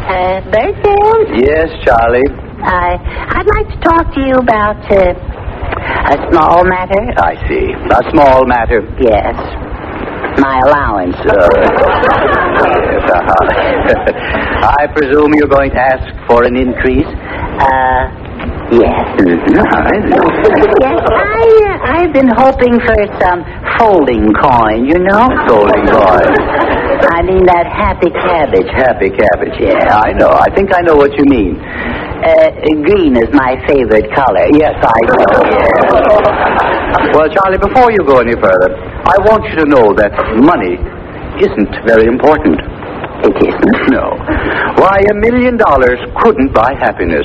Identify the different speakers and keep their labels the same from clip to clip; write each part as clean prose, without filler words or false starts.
Speaker 1: Bertram?
Speaker 2: Yes, Charlie.
Speaker 1: I'd like to talk to you about a small matter.
Speaker 2: I see. A small matter.
Speaker 1: Yes. My allowance.
Speaker 2: Yes, I presume you're going to ask for an increase?
Speaker 1: Yes. Yes, I've been hoping for some folding coin, you know?
Speaker 2: Folding coin.
Speaker 1: I mean that happy cabbage.
Speaker 2: Happy cabbage. Yeah, I know. I think I know what you mean.
Speaker 1: Green is my favorite color.
Speaker 2: Yes, I know. Yes. Well, Charlie, before you go any further, I want you to know that money isn't very important.
Speaker 1: It isn't?
Speaker 2: No. Why, $1 million couldn't buy happiness.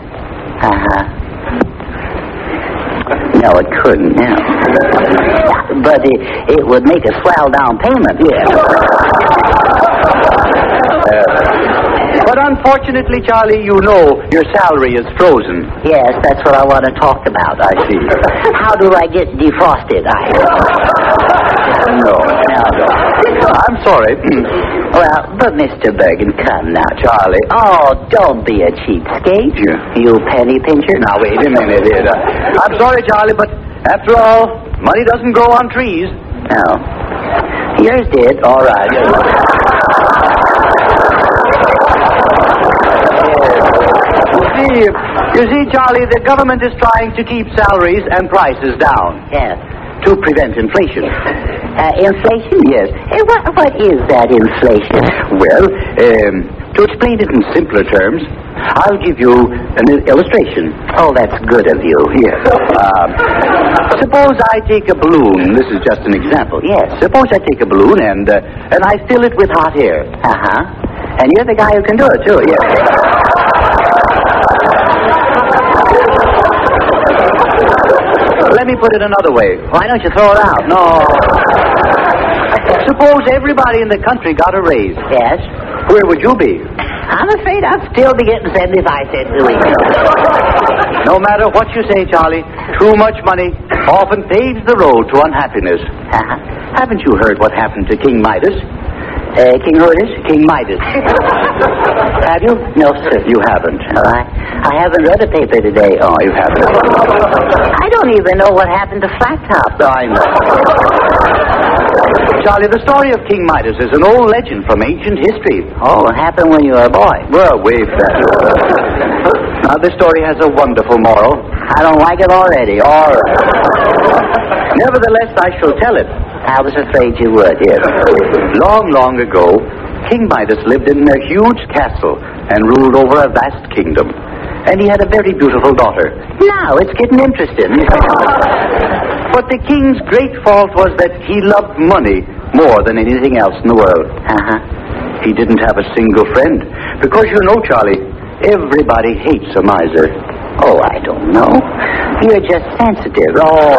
Speaker 1: No, it couldn't, no. But it would make a swell down payment.
Speaker 2: Yes. But unfortunately, Charlie, you know your salary is frozen.
Speaker 1: Yes, that's what I want to talk about.
Speaker 2: I see.
Speaker 1: How do I get defrosted?
Speaker 2: No. I'm sorry.
Speaker 1: Well, but Mr. Bergen, come now.
Speaker 2: Charlie.
Speaker 1: Oh, don't be a cheapskate.
Speaker 2: Yeah.
Speaker 1: You penny pincher.
Speaker 2: Now, wait a minute here. I'm sorry, Charlie, but after all, money doesn't grow on trees.
Speaker 1: No. Yours did.
Speaker 2: All right. You see, Charlie, the government is trying to keep salaries and prices down.
Speaker 1: Yes.
Speaker 2: To prevent inflation.
Speaker 1: Inflation?
Speaker 2: Yes.
Speaker 1: What is that inflation?
Speaker 2: Well, to explain it in simpler terms, I'll give you an illustration.
Speaker 1: Oh, that's good of you.
Speaker 2: Yes. Suppose I take a balloon. This is just an example.
Speaker 1: Yes.
Speaker 2: Suppose I take a balloon and I fill it with hot air.
Speaker 1: Uh-huh.
Speaker 2: And you're the guy who can do it, too. Yes. Let me put it another way.
Speaker 1: Why don't you throw it out?
Speaker 2: No. Suppose everybody in the country got a raise.
Speaker 1: Yes.
Speaker 2: Where would you be?
Speaker 1: I'm afraid I'd still be getting 75 cents a week.
Speaker 2: No matter what you say, Charlie, too much money often paves the road to unhappiness.
Speaker 1: Uh-huh.
Speaker 2: Haven't you heard what happened to King Midas?
Speaker 1: King who it is?
Speaker 2: King Midas. Have you?
Speaker 1: No, sir.
Speaker 2: You haven't.
Speaker 1: I haven't read a paper today.
Speaker 2: Oh, you haven't.
Speaker 1: I don't even know what happened to Flat Top.
Speaker 2: I know. Charlie, the story of King Midas is an old legend from ancient history.
Speaker 1: Oh, it happened when you were a boy.
Speaker 2: Well, wait that. Now, this story has a wonderful moral.
Speaker 1: I don't like it already.
Speaker 2: All right. Nevertheless, I shall tell it.
Speaker 1: I was afraid you would, yes.
Speaker 2: Long, long ago, King Midas lived in a huge castle and ruled over a vast kingdom. And he had a very beautiful daughter.
Speaker 1: Now, it's getting interesting.
Speaker 2: But the king's great fault was that he loved money more than anything else in the world.
Speaker 1: Uh-huh.
Speaker 2: He didn't have a single friend. Because you know, Charlie, everybody hates a miser.
Speaker 1: Oh, I don't know. You're just sensitive. Oh.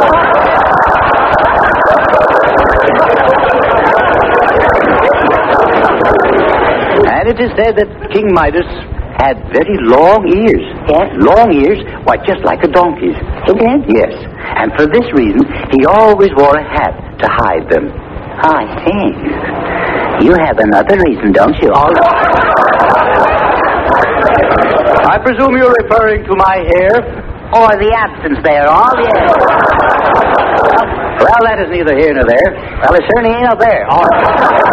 Speaker 2: And it is said that King Midas had very long ears.
Speaker 1: Yes?
Speaker 2: Long ears, why, just like a donkey's.
Speaker 1: He did?
Speaker 2: Yes. And for this reason, he always wore a hat to hide them.
Speaker 1: Oh, I see. You have another reason, don't you? All
Speaker 2: I presume you're referring to my hair?
Speaker 1: or the absence thereof, yes.
Speaker 2: Well, that is neither here nor there.
Speaker 1: Well, it certainly ain't up there. All right.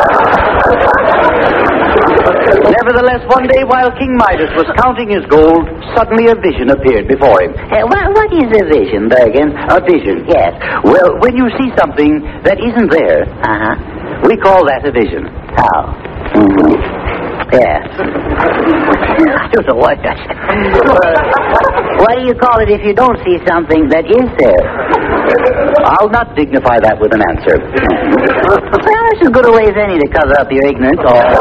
Speaker 2: Nevertheless, one day while King Midas was counting his gold, suddenly a vision appeared before him.
Speaker 1: What is a vision, Bergen?
Speaker 2: A vision?
Speaker 1: Yes.
Speaker 2: Well, when you see something that isn't there, we call that a vision.
Speaker 1: Oh. Mm-hmm. Yes. I don't know what that. What do you call it if you don't see something that is there?
Speaker 2: I'll not dignify that with an answer.
Speaker 1: Well, that's as good a way as any to cover up your ignorance.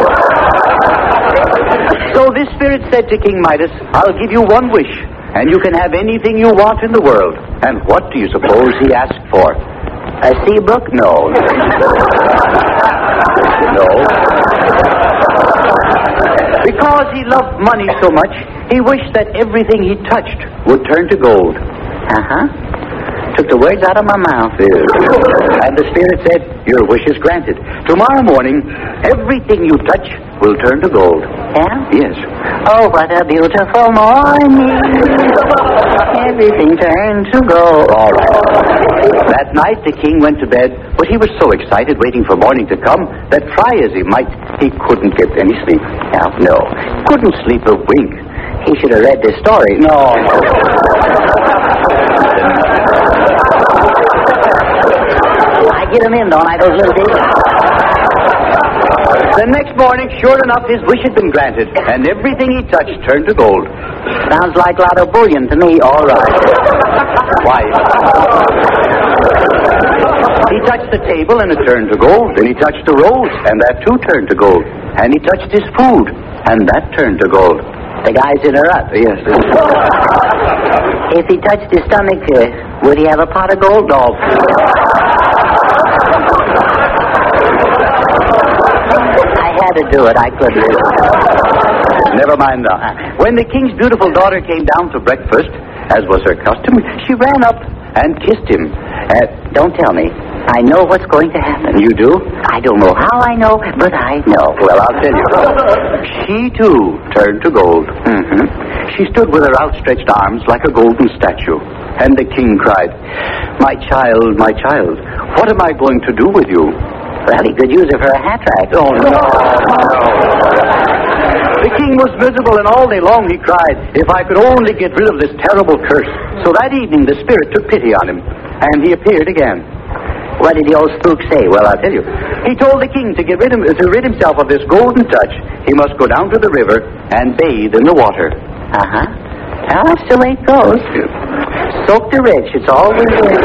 Speaker 2: So this spirit said to King Midas, I'll give you one wish, and you can have anything you want in the world. And what do you suppose he asked for?
Speaker 1: A sea book?
Speaker 2: No. No. Because he loved money so much, he wished that everything he touched would turn to gold.
Speaker 1: Took the words out of my mouth.
Speaker 2: And the spirit said, your wish is granted. Tomorrow morning, everything you touch will turn to gold.
Speaker 1: Yeah?
Speaker 2: Yes.
Speaker 1: Oh, what a beautiful morning. Everything turned to gold.
Speaker 2: All right. That night, the king went to bed, but he was so excited waiting for morning to come that try as he might, he couldn't get any sleep. No. Couldn't sleep a wink.
Speaker 1: He should have read this story.
Speaker 2: No.
Speaker 1: I get him in, don't I, those little things?
Speaker 2: The next morning, sure enough, his wish had been granted, and everything he touched turned to gold.
Speaker 1: Sounds like a lot of bullion to me. All right.
Speaker 2: Why? He touched the table, and it turned to gold. Then he touched the rose, and that too turned to gold. And he touched his food, and that turned to gold.
Speaker 1: The guy's in a rut.
Speaker 2: Yes.
Speaker 1: If he touched his stomach, would he have a pot of gold?
Speaker 2: No.
Speaker 1: I had to do it. I couldn't.
Speaker 2: Never mind now. When the king's beautiful daughter came down to breakfast, as was her custom, she ran up and kissed him.
Speaker 1: Don't tell me. I know what's going to happen.
Speaker 2: You do?
Speaker 1: I don't know how I know, but I know.
Speaker 2: Well, I'll tell you. She, too, turned to gold.
Speaker 1: Mm-hmm.
Speaker 2: She stood with her outstretched arms like a golden statue. And the king cried, my child, what am I going to do with you?
Speaker 1: Well, he could use it for a hat rack.
Speaker 2: Oh, no. The king was miserable, and all day long he cried, if I could only get rid of this terrible curse. So that evening the spirit took pity on him, and he appeared again.
Speaker 1: What did the old spook say?
Speaker 2: Well, I'll tell you. He told the king to rid himself of this golden touch, he must go down to the river and bathe in the water.
Speaker 1: Uh-huh. Well, that's the way it goes. Soak the rich. It's always good.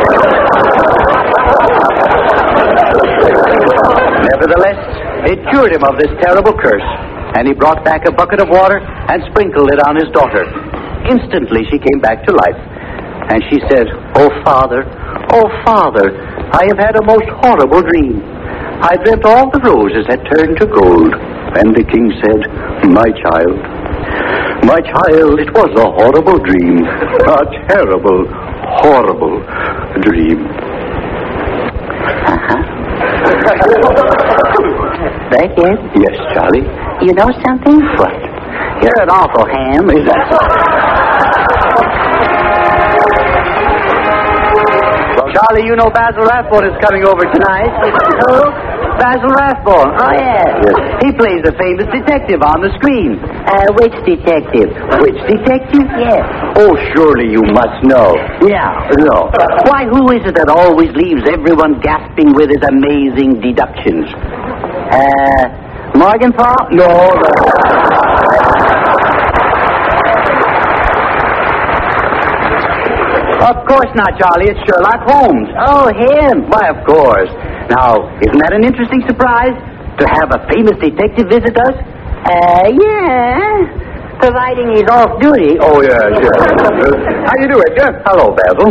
Speaker 2: Nevertheless, it cured him of this terrible curse, and he brought back a bucket of water and sprinkled it on his daughter. Instantly, she came back to life, and she said, oh, Father, I have had a most horrible dream. I dreamt all the roses had turned to gold. And the king said, my child, it was a horrible dream. A terrible, horrible dream.
Speaker 1: Uh-huh. Right here?
Speaker 2: Yes, Charlie.
Speaker 1: You know something?
Speaker 2: What?
Speaker 1: You're an awful ham.
Speaker 2: Is that so? Charlie, you know Basil Rathbone is coming over tonight.
Speaker 1: Who?
Speaker 2: Basil Rathbone.
Speaker 1: Oh, yes.
Speaker 2: He plays a famous detective on the screen.
Speaker 1: Which detective?
Speaker 2: Which detective?
Speaker 1: Yes.
Speaker 2: Oh, surely you must know.
Speaker 1: Yeah.
Speaker 2: No. Why, who is it that always leaves everyone gasping with his amazing deductions?
Speaker 1: Morgenthau?
Speaker 2: No. Of course not, Charlie. It's Sherlock Holmes.
Speaker 1: Oh, him.
Speaker 2: Why, of course. Now, isn't that an interesting surprise? To have a famous detective visit us?
Speaker 1: Yeah. Providing he's off duty.
Speaker 2: Oh, yes. How do you do, Edgar? Hello, Basil.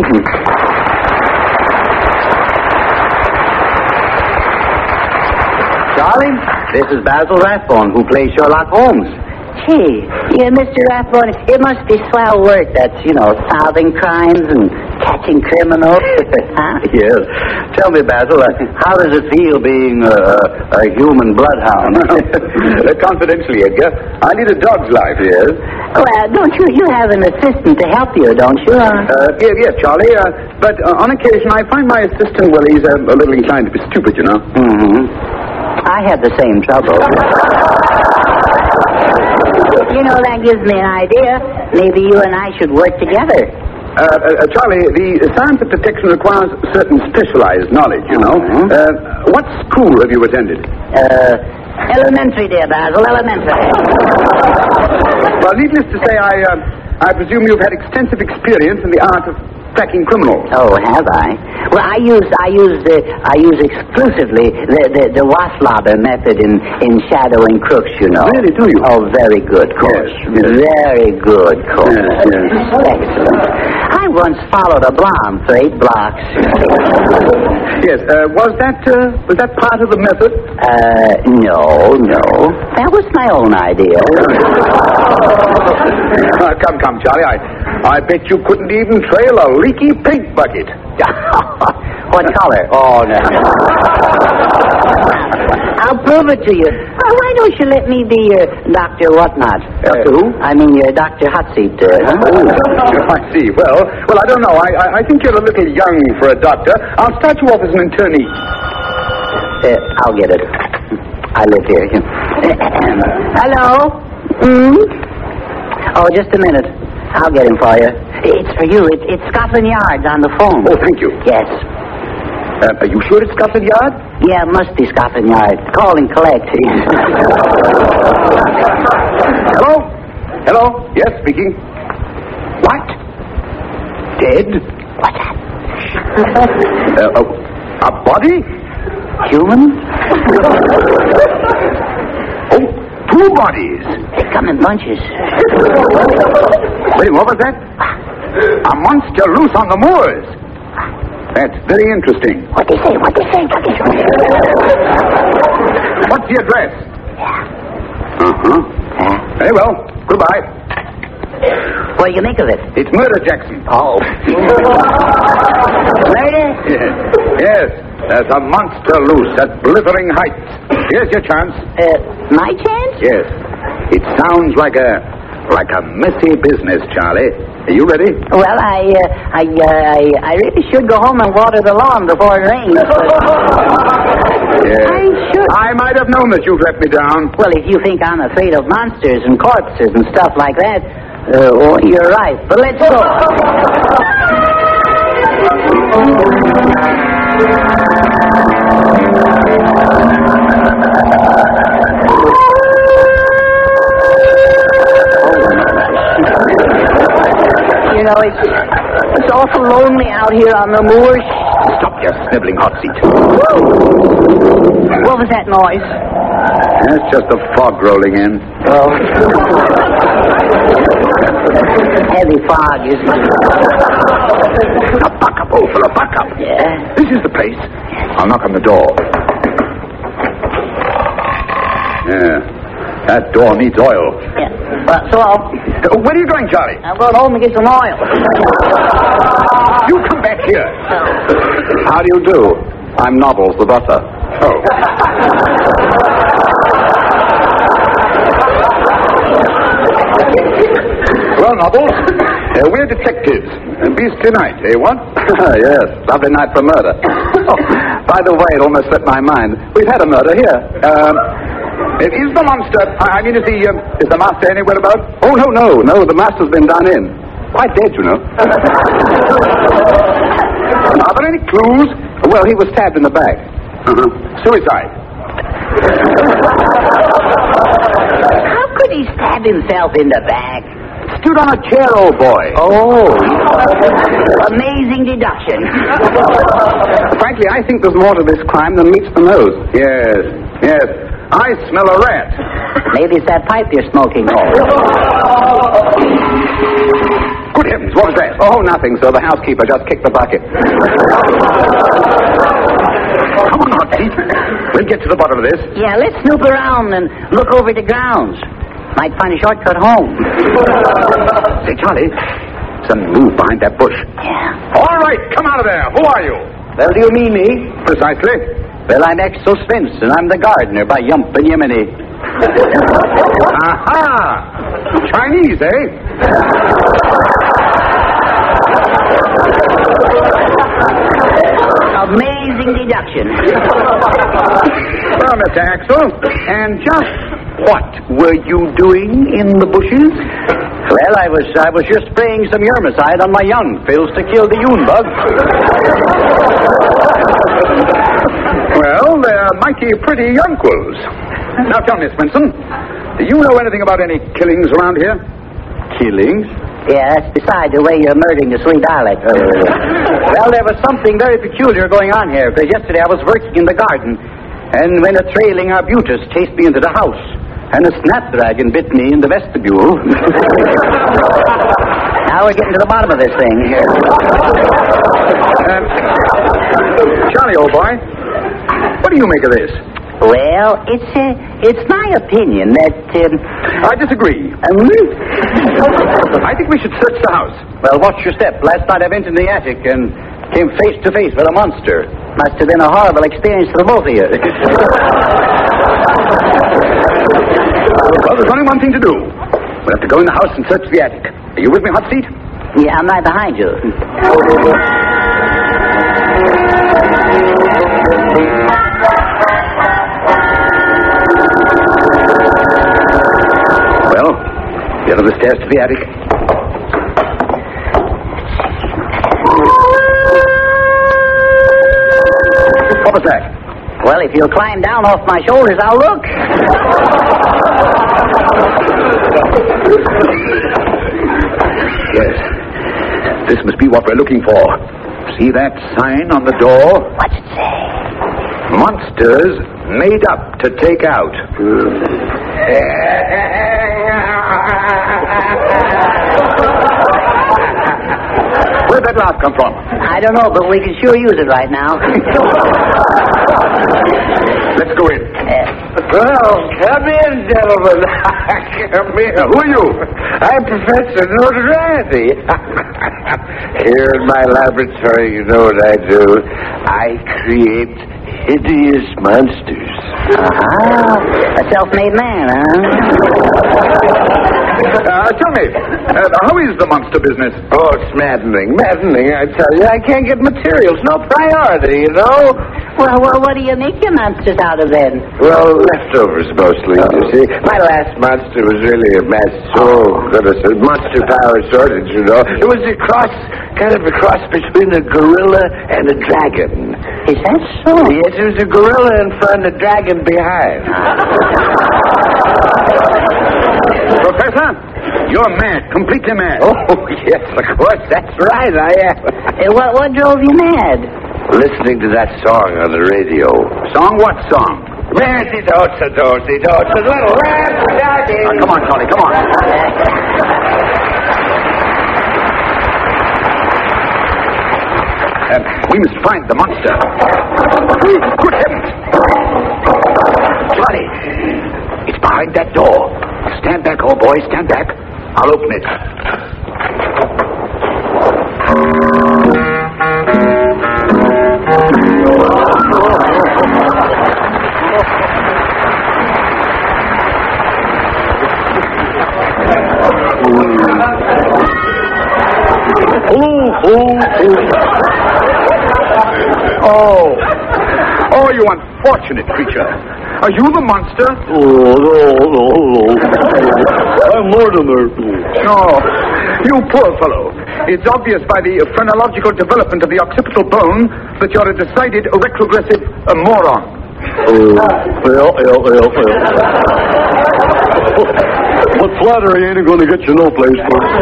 Speaker 2: Charlie, this is Basil Rathbone, who plays Sherlock Holmes.
Speaker 1: Gee, Mr. Rathbone, it must be swell work. That's, solving crimes and catching criminals. Huh?
Speaker 2: Yes. Tell me, Basil, how does it feel being a human bloodhound? Confidentially, Edgar, I lead a dog's life, yes.
Speaker 1: Well, don't you have an assistant to help you, don't you?
Speaker 2: Yes, Charlie. But on occasion, I find my assistant, well, he's a little inclined to be stupid, you know.
Speaker 1: Mm-hmm. I have the same trouble. That gives me an idea. Maybe you and I should work together.
Speaker 2: Charlie, the science of detection requires certain specialized knowledge, you know.
Speaker 1: Mm-hmm.
Speaker 2: What school have you attended?
Speaker 1: Elementary, dear Basil, elementary.
Speaker 2: Well, needless to say, I presume you've had extensive experience in the art of tracking criminals.
Speaker 1: Oh, have I? Well, I use exclusively the Waslauber method in shadowing crooks, you know.
Speaker 2: Really, do you?
Speaker 1: Oh, very good course.
Speaker 2: Yes.
Speaker 1: Very good course.
Speaker 2: Yes.
Speaker 1: Excellent. I once followed a blonde for 8 blocks.
Speaker 2: Yes. Was that part of the method?
Speaker 1: No. That was my own idea.
Speaker 2: Come, Charlie. I bet you couldn't even trail a leaky pig bucket.
Speaker 1: What color? Oh, no. I'll prove it to you. Why don't you let me be your Dr. Whatnot?
Speaker 2: Who?
Speaker 1: I mean, your Dr. Hot Seat.
Speaker 3: I see. Well, I don't know. I think you're a little young for a doctor. I'll start you off as an internee.
Speaker 1: I'll get it. I live here. Hello? Oh, just a minute. I'll get him for you. It's for you. It's Scotland Yard's on the phone.
Speaker 3: Oh, thank you.
Speaker 1: Yes.
Speaker 3: Are you sure it's Scotland Yard?
Speaker 1: Yeah, it must be Scotland Yard. Call and collect.
Speaker 3: Hello? Hello? Yes, speaking. What? Dead?
Speaker 1: What's that?
Speaker 3: A body?
Speaker 1: Human?
Speaker 3: Oh, two bodies.
Speaker 1: They come in bunches.
Speaker 3: Wait, what was that? A monster loose on the moors. That's very interesting.
Speaker 1: What they say?
Speaker 3: What's the address? Uh-huh. Very well. Goodbye.
Speaker 1: What do you make of it?
Speaker 3: It's Murder Jackson.
Speaker 1: Oh. Murder?
Speaker 3: Yes. There's a monster loose at Blithering Heights. Here's your chance.
Speaker 1: My chance?
Speaker 3: Yes. It sounds like a messy business, Charlie. Are you ready?
Speaker 1: Well, I really should go home and water the lawn before it rains.
Speaker 3: Yes.
Speaker 1: I should.
Speaker 3: I might have known that you'd let me down.
Speaker 1: Well, if you think I'm afraid of monsters and corpses and stuff like that, you're right. But let's go. You know, it's awful lonely out here on the moors.
Speaker 3: Stop your sniveling hot seat.
Speaker 1: What was that noise?
Speaker 3: It's just a fog rolling in.
Speaker 1: Oh. Heavy fog, isn't it?
Speaker 3: Now, back up, old fellow, back up.
Speaker 1: Yeah.
Speaker 3: This is the place. I'll knock on the door. Yeah. That door needs oil.
Speaker 1: Yeah. Well, so
Speaker 3: Where are you going, Charlie?
Speaker 1: I'm going home and get some oil.
Speaker 3: You come back here.
Speaker 2: How do you do? I'm Nobbles, the butler.
Speaker 3: Oh. Well, Nobbles, we're detectives. Beastly night, eh, what?
Speaker 2: Yes, lovely night for murder. Oh, by the way, it almost slipped my mind. We've had a murder here.
Speaker 3: Is the monster, is the master anywhere about?
Speaker 2: Oh, no. The master's been done in. Quite dead, you know.
Speaker 3: Are there any clues?
Speaker 2: Well, he was stabbed in the back.
Speaker 3: Suicide.
Speaker 1: How could he stab himself in the back?
Speaker 3: Stood on a chair, old boy.
Speaker 1: Oh. Amazing deduction.
Speaker 2: Frankly, I think there's more to this crime than meets the nose.
Speaker 3: Yes. I smell a rat.
Speaker 1: Maybe it's that pipe you're smoking.
Speaker 3: Good heavens, what was that?
Speaker 2: Oh, nothing, sir. The housekeeper just kicked the bucket.
Speaker 3: Come on, Hotseat. We'll get to the bottom of this.
Speaker 1: Yeah, let's snoop around and look over the grounds. Might find a shortcut home.
Speaker 3: Say, Charlie, there's a move behind that bush.
Speaker 1: Yeah.
Speaker 3: All right, come out of there. Who are you?
Speaker 2: Well, do you mean me?
Speaker 3: Precisely.
Speaker 2: Well, I'm Axel Svensson. I'm the gardener by Yump and Yemeni.
Speaker 3: Aha! Chinese, eh?
Speaker 1: Amazing deduction.
Speaker 3: Well, Mr. Axel, and just what were you doing in the bushes?
Speaker 2: Well, I was just spraying some Yermicide on my young pills to kill the Yun bug.
Speaker 3: Well, they're mighty pretty youngquils. Now tell me, Svensson, do you know anything about any killings around here?
Speaker 2: Killings?
Speaker 1: Yeah, that's beside the way you're murdering the sweet Alec.
Speaker 2: Well, there was something very peculiar going on here, because yesterday I was working in the garden, and when a trailing arbutus chased me into the house, and a snapdragon bit me in the vestibule. Now we're getting to the bottom of this thing here.
Speaker 3: Charlie, old boy, what do you make of this?
Speaker 1: Well, it's my opinion that...
Speaker 3: I disagree. I think we should search the house.
Speaker 2: Well, watch your step. Last night I went in the attic, and came face to face with a monster.
Speaker 1: Must have been a horrible experience for the both of you.
Speaker 3: Well, there's only one thing to do. We'll have to go in the house and search the attic. Are you with me, Hot Seat?
Speaker 1: Yeah, I'm right behind you.
Speaker 3: Well, get up the stairs to the attic. What was that?
Speaker 1: Well, if you'll climb down off my shoulders, I'll look.
Speaker 3: Yes. This must be what we're looking for. See that sign on the door?
Speaker 1: What's it say?
Speaker 3: Monsters made up to take out. Where'd that laugh come from?
Speaker 1: I don't know, but we can sure use it right now.
Speaker 3: Let's go in.
Speaker 4: Well, come in, gentlemen. Come in.
Speaker 3: Who are you?
Speaker 4: I'm Professor Notoriety. Here in my laboratory, you know what I do? I create hideous monsters.
Speaker 1: A self-made man, huh?
Speaker 3: Tell me, how is the monster business?
Speaker 4: Oh, it's maddening, I tell you. I can't get materials, no priority, you know?
Speaker 1: Well, what do you make your monsters out of then?
Speaker 4: Well, leftovers mostly, you see. My last monster was really a mess. Oh, goodness, a monster power shortage, you know. It was kind of a cross between a gorilla and a dragon.
Speaker 1: Is that so?
Speaker 4: Yes, it was a gorilla in front, a dragon behind.
Speaker 3: Professor, you're mad, completely mad.
Speaker 4: Oh, yes, of course, that's right, I am.
Speaker 1: What drove you mad?
Speaker 4: Listening to that song on the radio.
Speaker 3: Song? What song?
Speaker 4: Ranty-dosa-dosa, little ranty-doggy.
Speaker 3: Come on, Charlie, come on. We must find the monster. Good heavens! Charlie, it's behind that door. Stand back, old boy, stand back. I'll open it. Oh, you unfortunate creature. Are you the monster?
Speaker 5: No. I'm Mortimer.
Speaker 3: No, you poor fellow. It's obvious by the phrenological development of the occipital bone that you're a decided retrogressive moron.
Speaker 5: Well. But flattery ain't going to get you no place, folks.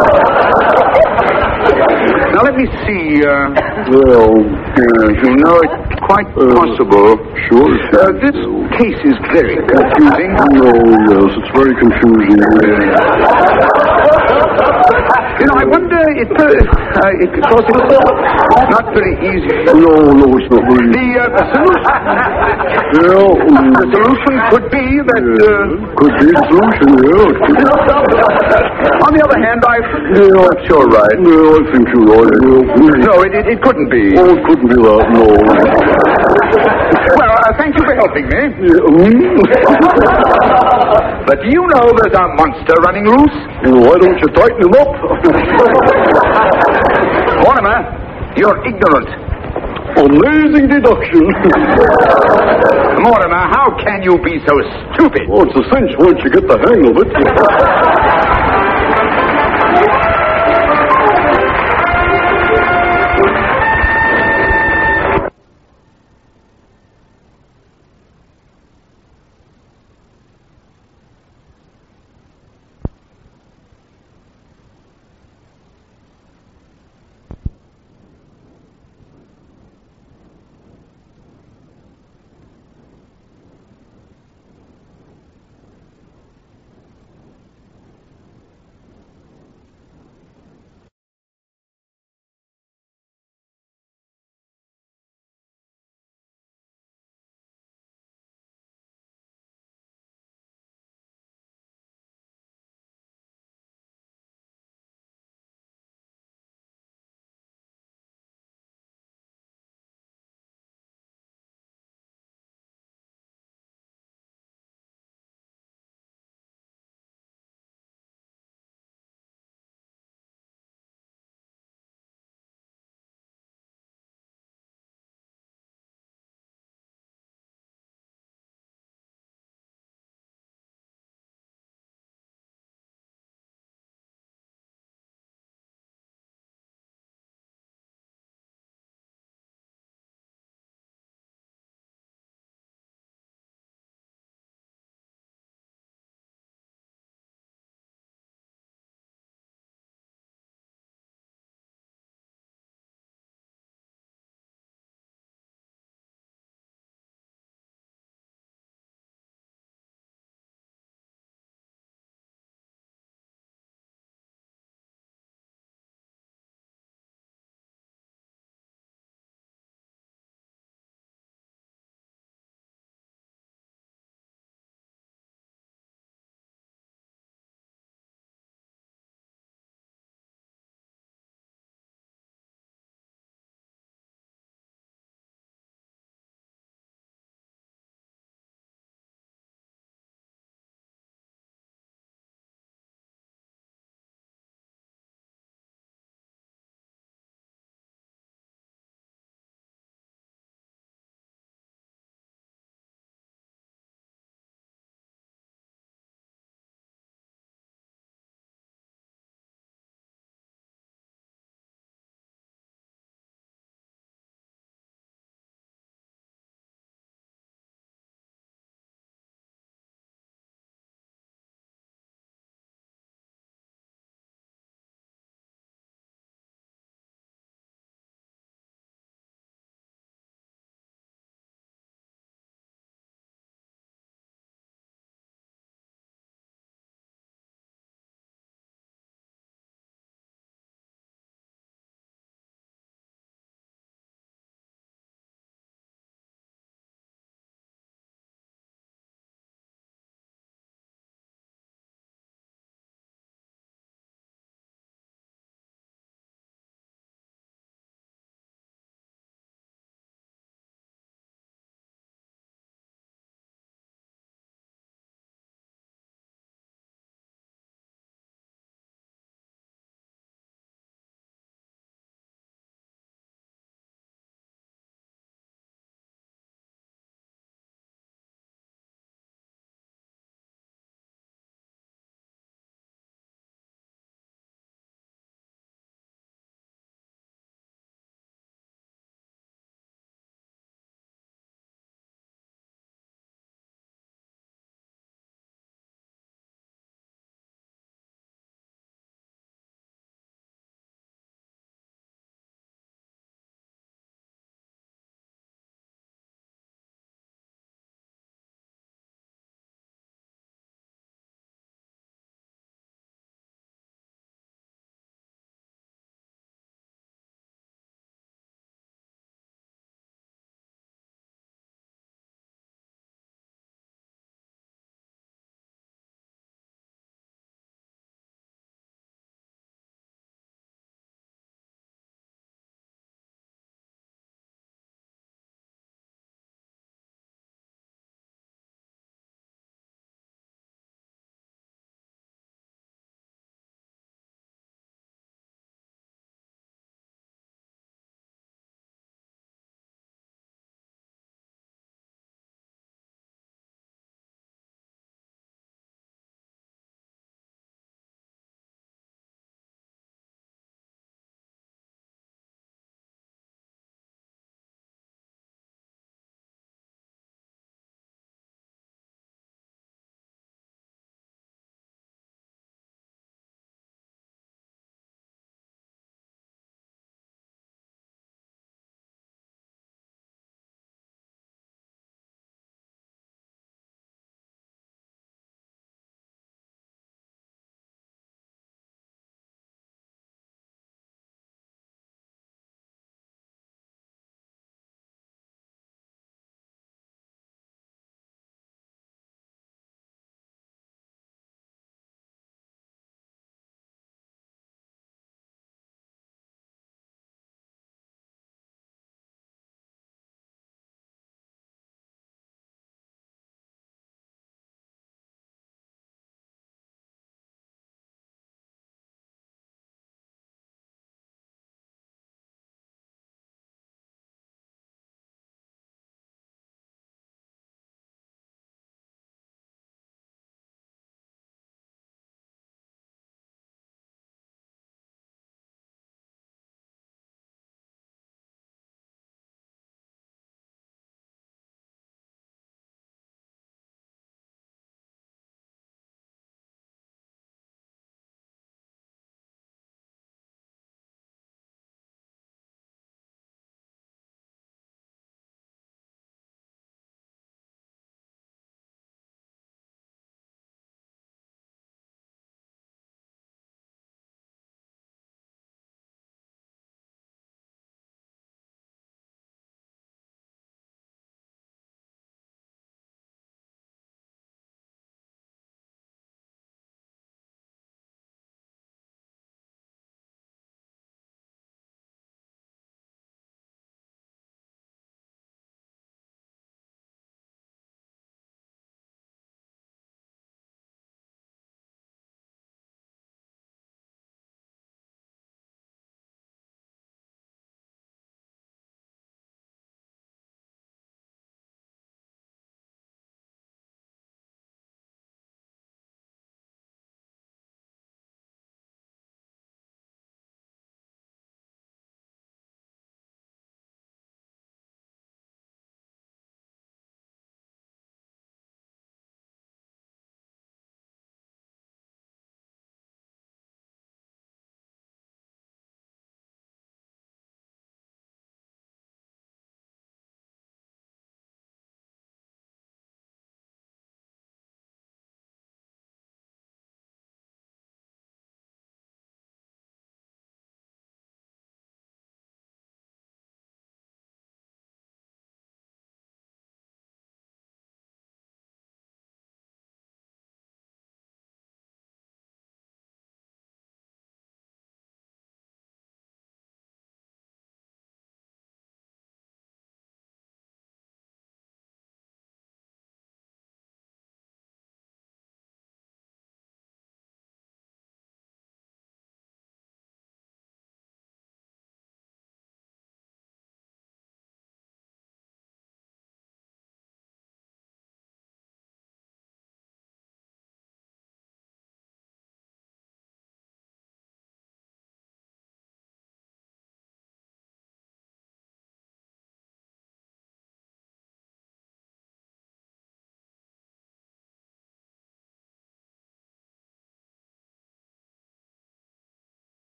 Speaker 3: Now, let me see.
Speaker 5: Well,
Speaker 3: You know, it's quite possible.
Speaker 5: Sure.
Speaker 3: This case is very confusing.
Speaker 5: No, yes, it's very confusing.
Speaker 3: You know, I wonder if because it's not very easy.
Speaker 5: No, it's not very easy.
Speaker 3: The solution. The solution could be that.
Speaker 5: Could be the solution, yeah.
Speaker 3: On the other hand,
Speaker 5: Yeah, that's your right. No, I think you're right.
Speaker 3: No, it couldn't be.
Speaker 5: Oh, it couldn't be that, no.
Speaker 3: Well, thank you for helping me. But do you know there's a monster running loose?
Speaker 5: Why don't you tighten him up?
Speaker 3: Mortimer, you're ignorant.
Speaker 5: Amazing deduction.
Speaker 3: Mortimer, how can you be so stupid?
Speaker 5: Oh, it's a cinch once you get the hang of it.